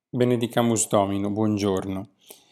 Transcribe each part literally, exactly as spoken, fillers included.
Benedicamus Domino, buongiorno.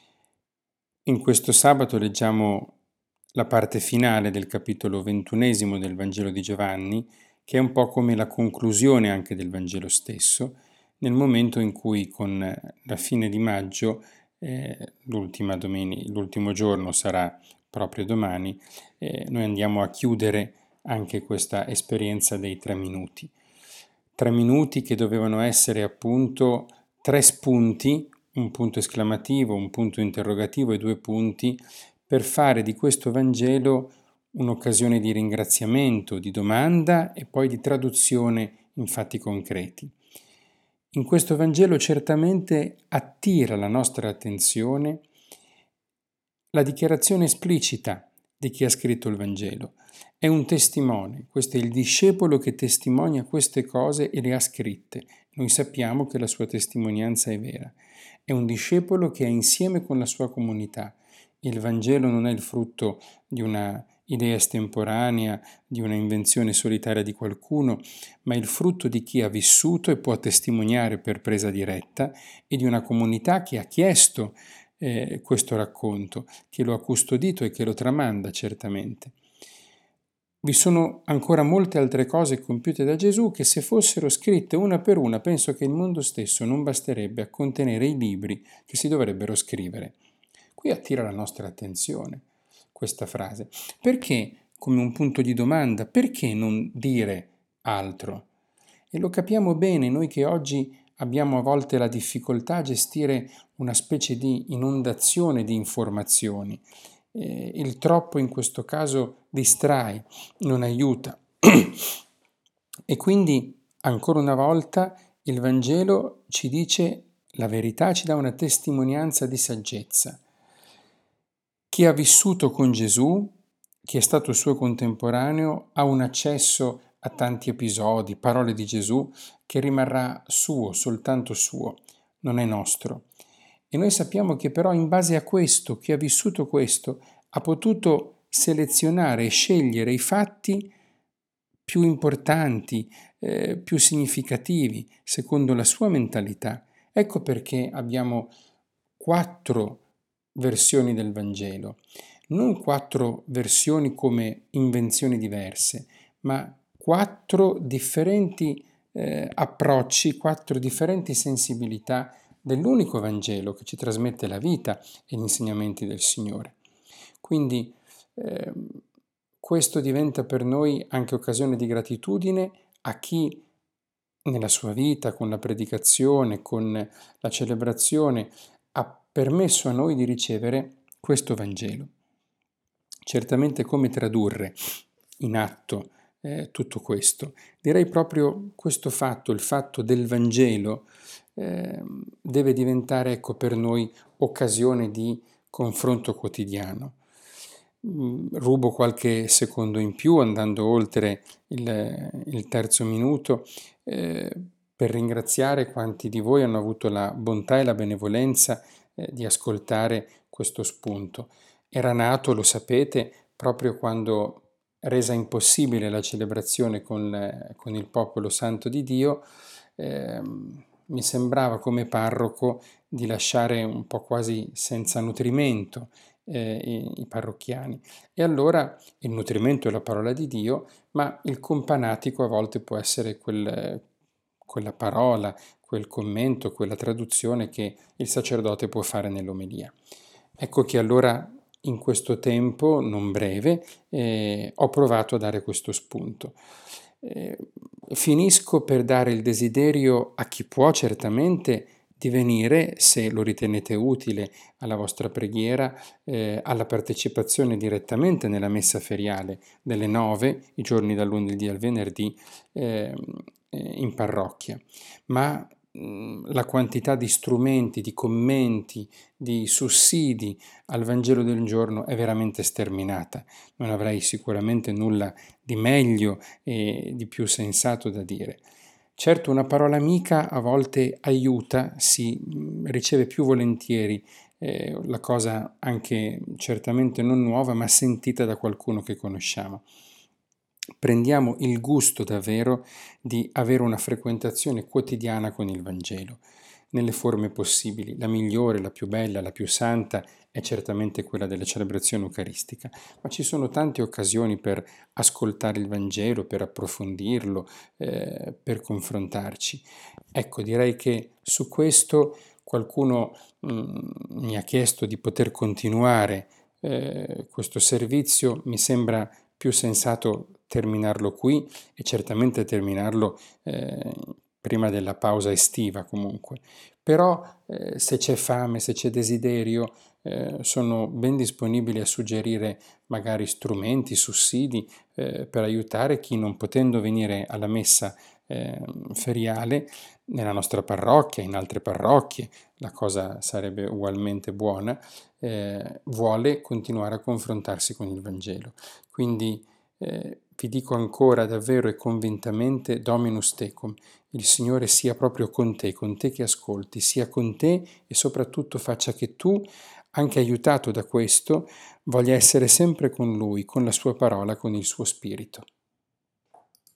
In questo sabato leggiamo la parte finale del capitolo ventunesimo del Vangelo di Giovanni, che è un po' come la conclusione anche del Vangelo stesso, nel momento in cui con la fine di maggio, eh, l'ultima domenica, l'ultimo giorno sarà proprio domani, eh, noi andiamo a chiudere anche questa esperienza dei tre minuti. Tre minuti che dovevano essere appunto tre spunti, un punto esclamativo, un punto interrogativo e due punti, per fare di questo Vangelo un'occasione di ringraziamento, di domanda e poi di traduzione in fatti concreti. In questo Vangelo certamente attira la nostra attenzione la dichiarazione esplicita di chi ha scritto il Vangelo. È un testimone, questo è il discepolo che testimonia queste cose e le ha scritte. Noi sappiamo che la sua testimonianza è vera. È un discepolo che è insieme con la sua comunità. Il Vangelo non è il frutto di una idea estemporanea, di una invenzione solitaria di qualcuno, ma è il frutto di chi ha vissuto e può testimoniare per presa diretta e di una comunità che ha chiesto eh, questo racconto, che lo ha custodito e che lo tramanda certamente. Vi sono ancora molte altre cose compiute da Gesù che, se fossero scritte una per una, penso che il mondo stesso non basterebbe a contenere i libri che si dovrebbero scrivere. Qui attira la nostra attenzione questa frase. Perché, come un punto di domanda, perché non dire altro? E lo capiamo bene noi che oggi abbiamo a volte la difficoltà a gestire una specie di inondazione di informazioni. Eh, il troppo in questo caso distrae, non aiuta. E quindi, ancora una volta, il Vangelo ci dice la verità, ci dà una testimonianza di saggezza. Chi ha vissuto con Gesù, chi è stato suo contemporaneo, ha un accesso a tanti episodi, parole di Gesù, che rimarrà suo, soltanto suo, non è nostro. E noi sappiamo che però in base a questo, chi ha vissuto questo, ha potuto selezionare e scegliere i fatti più importanti, eh, più significativi, secondo la sua mentalità. Ecco perché abbiamo quattro versioni del Vangelo, non quattro versioni come invenzioni diverse, ma quattro differenti eh, approcci, quattro differenti sensibilità dell'unico Vangelo che ci trasmette la vita e gli insegnamenti del Signore. Quindi eh, questo diventa per noi anche occasione di gratitudine a chi nella sua vita, con la predicazione, con la celebrazione, ha permesso a noi di ricevere questo Vangelo. Certamente come tradurre in atto eh, tutto questo? Direi proprio questo fatto, il fatto del Vangelo, eh, deve diventare, ecco, per noi occasione di confronto quotidiano. Mm, rubo qualche secondo in più andando oltre il, il terzo minuto eh, per ringraziare quanti di voi hanno avuto la bontà e la benevolenza eh, di ascoltare questo spunto. Era nato, lo sapete, proprio quando, resa impossibile la celebrazione con, eh, con il popolo santo di Dio, eh, mi sembrava come parroco di lasciare un po' quasi senza nutrimento eh, i, i parrocchiani. E allora il nutrimento è la parola di Dio, ma il companatico a volte può essere quel, quella parola, quel commento, quella traduzione che il sacerdote può fare nell'omelia. Ecco che allora in questo tempo, non breve, eh, ho provato a dare questo spunto. Eh, finisco per dare il desiderio a chi può certamente di venire, se lo ritenete utile, alla vostra preghiera, eh, alla partecipazione direttamente nella messa feriale delle nove, i giorni dal lunedì al venerdì, eh, in parrocchia. Ma mh, la quantità di strumenti, di commenti, di sussidi al Vangelo del giorno è veramente sterminata. Non avrei sicuramente nulla di meglio e di più sensato da dire. Certo, una parola amica a volte aiuta, si riceve più volentieri eh, la cosa anche certamente non nuova, ma sentita da qualcuno che conosciamo. Prendiamo il gusto davvero di avere una frequentazione quotidiana con il Vangelo. nelle forme possibili. La migliore, la più bella, la più santa è certamente quella della celebrazione eucaristica, ma ci sono tante occasioni per ascoltare il Vangelo, per approfondirlo, eh, per confrontarci. Ecco, direi che su questo qualcuno mh, mi ha chiesto di poter continuare eh, questo servizio. Mi sembra più sensato terminarlo qui e certamente terminarlo eh, prima della pausa estiva comunque. Però eh, se c'è fame, se c'è desiderio, eh, sono ben disponibile a suggerire magari strumenti, sussidi eh, per aiutare chi non potendo venire alla messa eh, feriale nella nostra parrocchia, in altre parrocchie, la cosa sarebbe ugualmente buona, eh, vuole continuare a confrontarsi con il Vangelo. Quindi eh, vi dico ancora davvero e convintamente Dominus tecum, il Signore sia proprio con te, con te che ascolti, sia con te e soprattutto faccia che tu, anche aiutato da questo, voglia essere sempre con Lui, con la sua parola, con il suo Spirito.